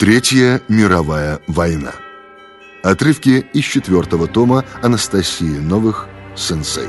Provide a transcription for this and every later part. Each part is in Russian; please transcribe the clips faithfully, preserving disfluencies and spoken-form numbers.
Третья мировая война. Отрывки из четвертого тома Анастасии Новых «Сенсей».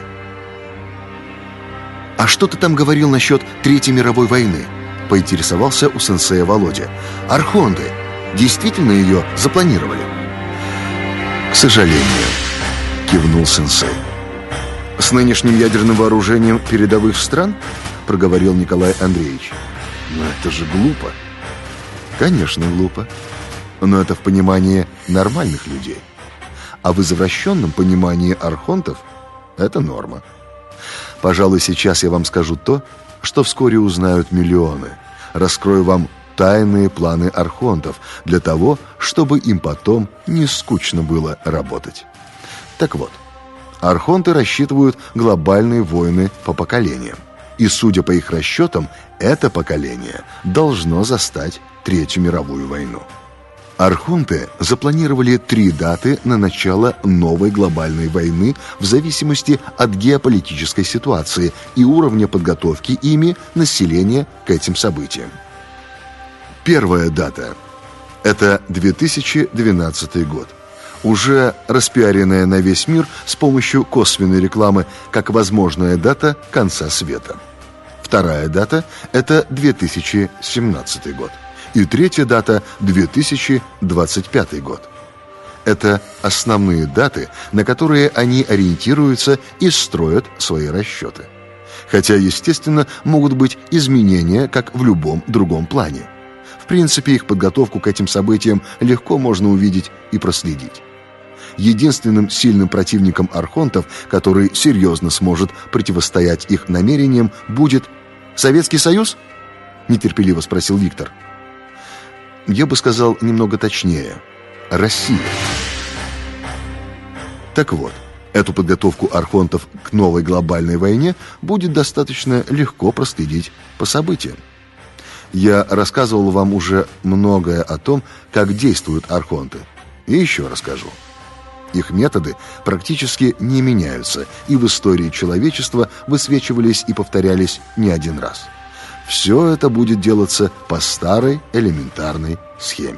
«А что ты там говорил насчет Третьей мировой войны?» — поинтересовался у сенсея Володя. «Архонты действительно ее запланировали?» «К сожалению», — кивнул сенсей. «С нынешним ядерным вооружением передовых стран?» — проговорил Николай Андреевич. «Но это же глупо». «Конечно, глупо. Но это в понимании нормальных людей. А в извращенном понимании архонтов это норма. Пожалуй, сейчас я вам скажу то, что вскоре узнают миллионы. Раскрою вам тайные планы архонтов для того, чтобы им потом не скучно было работать. Так вот, архонты рассчитывают глобальные войны по поколениям. И, судя по их расчетам, это поколение должно застать Третью мировую войну. Архонты запланировали три даты на начало новой глобальной войны в зависимости от геополитической ситуации и уровня подготовки ими населения к этим событиям. Первая дата – это две тысячи двенадцатый год, уже распиаренная на весь мир с помощью косвенной рекламы как возможная дата конца света. Вторая дата – это две тысячи семнадцатый год. И третья дата – две тысячи двадцать пятый год. Это основные даты, на которые они ориентируются и строят свои расчеты. Хотя, естественно, могут быть изменения, как в любом другом плане. В принципе, их подготовку к этим событиям легко можно увидеть и проследить. Единственным сильным противником архонтов, который серьезно сможет противостоять их намерениям, будет Советский Союз? Нетерпеливо спросил Виктор. Я бы сказал немного точнее. Россия. Так вот, эту подготовку архонтов к новой глобальной войне будет достаточно легко проследить по событиям. Я рассказывал вам уже многое о том, как действуют архонты. И еще расскажу. Их методы практически не меняются, и в истории человечества высвечивались и повторялись не один раз. Все это будет делаться по старой элементарной схеме.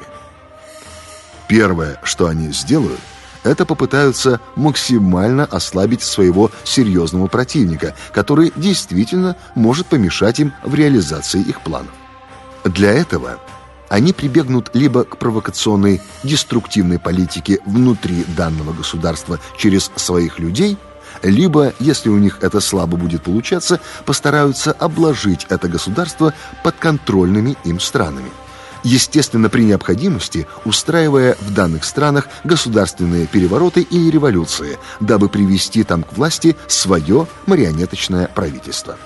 Первое, что они сделают, это попытаются максимально ослабить своего серьезного противника, который действительно может помешать им в реализации их планов. Для этого они прибегнут либо к провокационной деструктивной политике внутри данного государства через своих людей, либо, если у них это слабо будет получаться, постараются обложить это государство подконтрольными им странами. Естественно, при необходимости устраивая в данных странах государственные перевороты или революции, дабы привести там к власти свое марионеточное правительство.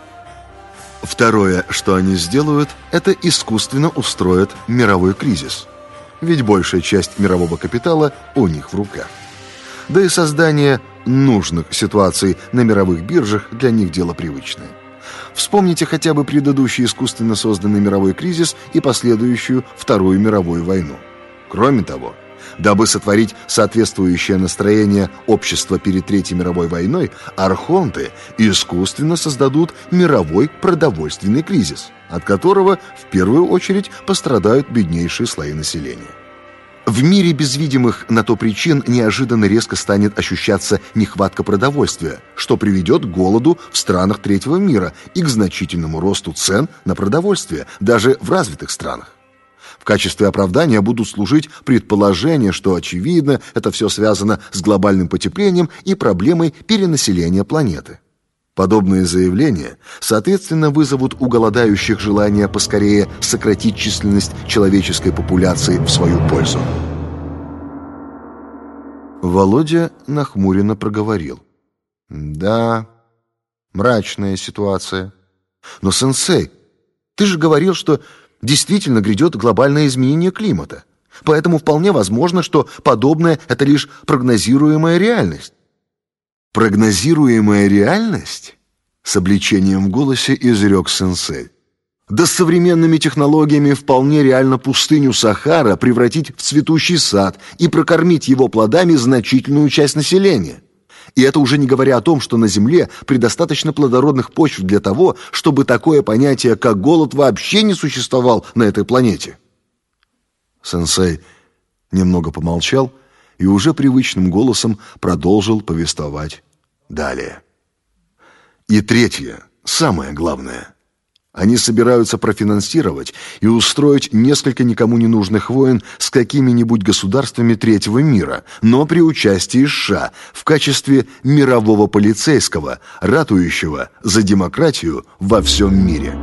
Второе, что они сделают, это искусственно устроят мировой кризис. Ведь большая часть мирового капитала у них в руках. Да и создание нужных ситуаций на мировых биржах для них дело привычное. Вспомните хотя бы предыдущий искусственно созданный мировой кризис и последующую Вторую мировую войну. Кроме того, дабы сотворить соответствующее настроение общества перед Третьей мировой войной, архонты искусственно создадут мировой продовольственный кризис, от которого в первую очередь пострадают беднейшие слои населения. В мире без видимых на то причин неожиданно резко станет ощущаться нехватка продовольствия, что приведет к голоду в странах третьего мира и к значительному росту цен на продовольствие даже в развитых странах. В качестве оправдания будут служить предположения, что, очевидно, это все связано с глобальным потеплением и проблемой перенаселения планеты. Подобные заявления, соответственно, вызовут у голодающих желание поскорее сократить численность человеческой популяции в свою пользу. Володя нахмуренно проговорил. Да, мрачная ситуация. Но, сенсей, ты же говорил, что действительно грядет глобальное изменение климата. Поэтому вполне возможно, что подобное – это лишь прогнозируемая реальность. Прогнозируемая реальность? С облегчением в голосе изрек сенсей. Да с современными технологиями вполне реально пустыню Сахара превратить в цветущий сад и прокормить его плодами значительную часть населения. И это уже не говоря о том, что на Земле предостаточно плодородных почв для того, чтобы такое понятие, как голод, вообще не существовал на этой планете. Сенсей немного помолчал и уже привычным голосом продолжил повествовать далее. И третье, самое главное. Они собираются профинансировать и устроить несколько никому не нужных войн с какими-нибудь государствами третьего мира, но при участии США в качестве мирового полицейского, ратующего за демократию во всем мире.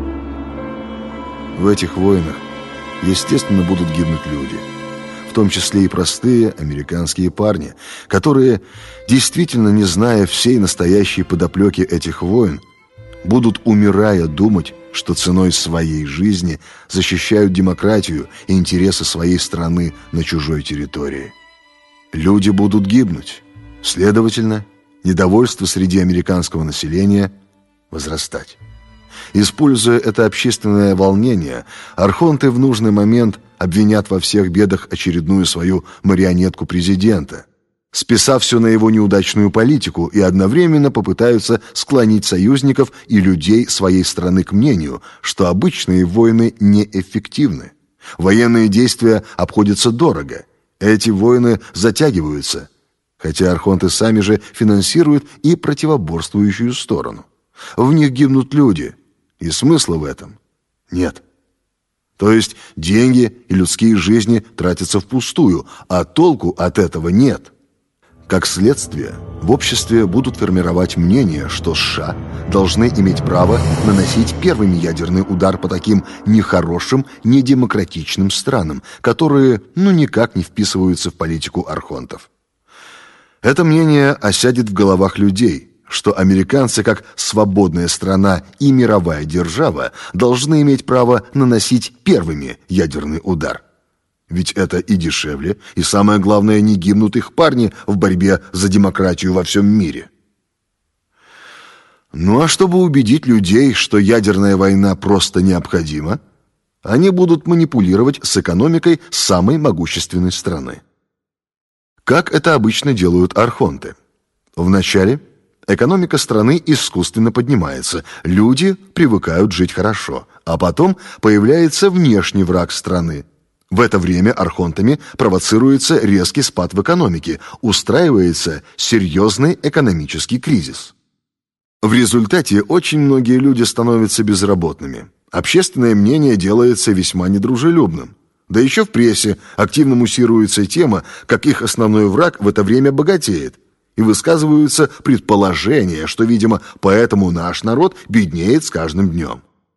В этих войнах, естественно, будут гибнуть люди, в том числе и простые американские парни, которые, действительно не зная всей настоящей подоплеки этих войн, будут, умирая, думать, что ценой своей жизни защищают демократию и интересы своей страны на чужой территории. Люди будут гибнуть. Следовательно, недовольство среди американского населения возрастать. Используя это общественное волнение, архонты в нужный момент обвинят во всех бедах очередную свою марионетку президента, списав все на его неудачную политику, и одновременно попытаются склонить союзников и людей своей страны к мнению, что обычные войны неэффективны. Военные действия обходятся дорого. Эти войны затягиваются, хотя архонты сами же финансируют и противоборствующую сторону. В них гибнут люди, и смысла в этом нет. То есть деньги и людские жизни тратятся впустую, а толку от этого нет. Как следствие, в обществе будут формировать мнение, что США должны иметь право наносить первыми ядерный удар по таким нехорошим, недемократичным странам, которые ну никак не вписываются в политику архонтов. Это мнение осядет в головах людей, что американцы, как свободная страна и мировая держава, должны иметь право наносить первыми ядерный удар. Ведь это и дешевле, и самое главное, не гибнут их парни в борьбе за демократию во всем мире. Ну а чтобы убедить людей, что ядерная война просто необходима, они будут манипулировать с экономикой самой могущественной страны. Как это обычно делают архонты? Вначале экономика страны искусственно поднимается, люди привыкают жить хорошо, а потом появляется внешний враг страны. В это время архонтами провоцируется резкий спад в экономике, устраивается серьезный экономический кризис. В результате очень многие люди становятся безработными. Общественное мнение делается весьма недружелюбным. Да еще в прессе активно муссируется тема, как их основной враг в это время богатеет. И высказываются предположения, что, видимо, поэтому наш народ беднеет с каждым днем.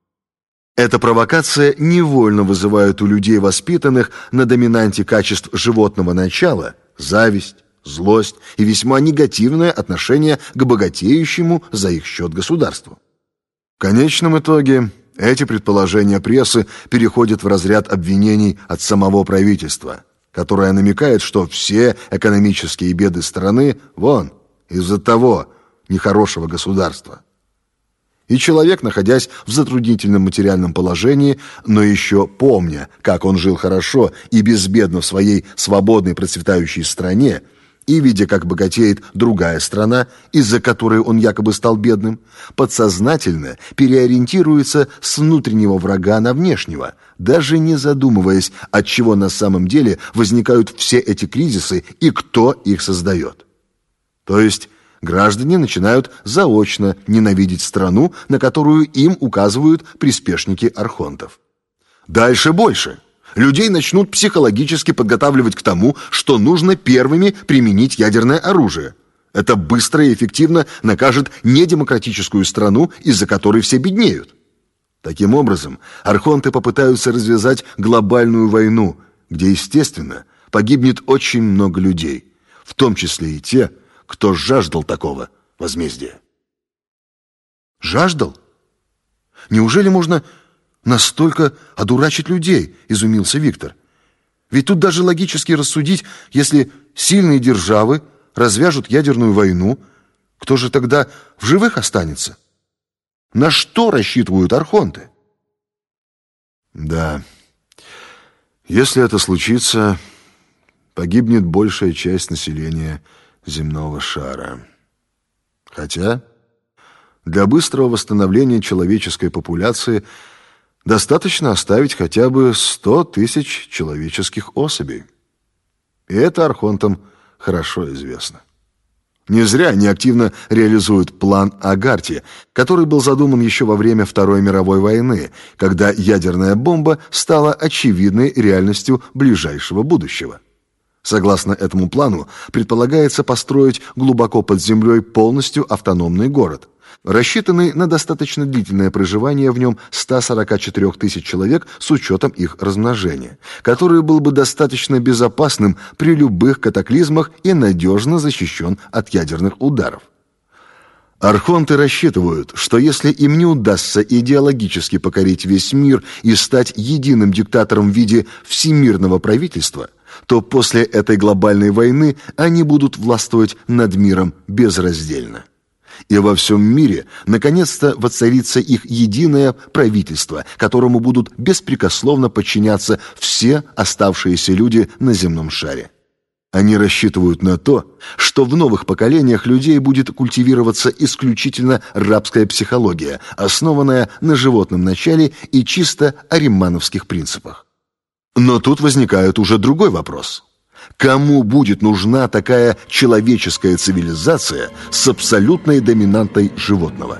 Эта провокация невольно вызывает у людей, воспитанных на доминанте качеств животного начала, зависть, злость и весьма негативное отношение к богатеющему за их счет государству. В конечном итоге эти предположения прессы переходят в разряд обвинений от самого правительства, которое намекает, что все экономические беды страны вон из-за того нехорошего государства. И человек, находясь в затруднительном материальном положении, но еще помня, как он жил хорошо и безбедно в своей свободной процветающей стране, и видя, как богатеет другая страна, из-за которой он якобы стал бедным, подсознательно переориентируется с внутреннего врага на внешнего, даже не задумываясь, от чего на самом деле возникают все эти кризисы и кто их создает. То есть граждане начинают заочно ненавидеть страну, на которую им указывают приспешники архонтов. Дальше больше. Людей начнут психологически подготавливать к тому, что нужно первыми применить ядерное оружие. Это быстро и эффективно накажет недемократическую страну, из-за которой все беднеют. Таким образом, архонты попытаются развязать глобальную войну, где, естественно, погибнет очень много людей, в том числе и те, кто жаждал такого возмездия. Жаждал? Неужели можно настолько одурачить людей, изумился Виктор. Ведь тут даже логически рассудить, если сильные державы развяжут ядерную войну, кто же тогда в живых останется? На что рассчитывают архонты? Да, если это случится, погибнет большая часть населения земного шара. Хотя для быстрого восстановления человеческой популяции Достаточно оставить хотя бы сто тысяч человеческих особей. И это архонтам хорошо известно. Не зря они активно реализуют план Агарти, который был задуман еще во время Второй мировой войны, когда ядерная бомба стала очевидной реальностью ближайшего будущего. Согласно этому плану, предполагается построить глубоко под землей полностью автономный город, рассчитанный на достаточно длительное проживание в нем ста сорока четырёх тысяч человек с учетом их размножения, который был бы достаточно безопасным при любых катаклизмах и надежно защищен от ядерных ударов. Архонты рассчитывают, что если им не удастся идеологически покорить весь мир и стать единым диктатором в виде всемирного правительства, то после этой глобальной войны они будут властвовать над миром безраздельно. И во всем мире наконец-то воцарится их единое правительство, которому будут беспрекословно подчиняться все оставшиеся люди на земном шаре. Они рассчитывают на то, что в новых поколениях людей будет культивироваться исключительно рабская психология, основанная на животном начале и чисто аримановских принципах. Но тут возникает уже другой вопрос. Кому будет нужна такая человеческая цивилизация с абсолютной доминантой животного?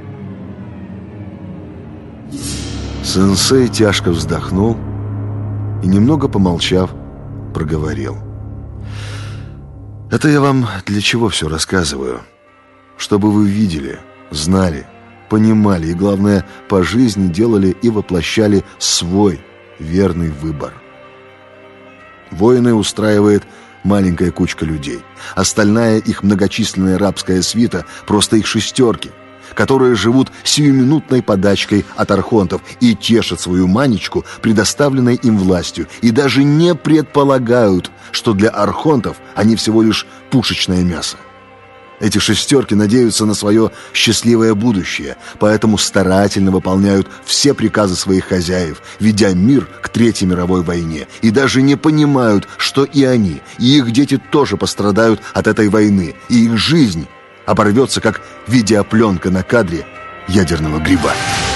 Сенсей тяжко вздохнул и, немного помолчав, проговорил. Это я вам для чего все рассказываю? Чтобы вы видели, знали, понимали и, главное, по жизни делали и воплощали свой верный выбор. Войны устраивает маленькая кучка людей. Остальная их многочисленная рабская свита – просто их шестерки, которые живут сиюминутной подачкой от архонтов и тешат свою манечку, предоставленной им властью, и даже не предполагают, что для архонтов они всего лишь пушечное мясо. Эти шестерки надеются на свое счастливое будущее, поэтому старательно выполняют все приказы своих хозяев, ведя мир к Третьей мировой войне, и даже не понимают, что и они, и их дети тоже пострадают от этой войны, и их жизнь оборвется, как видеопленка на кадре ядерного гриба.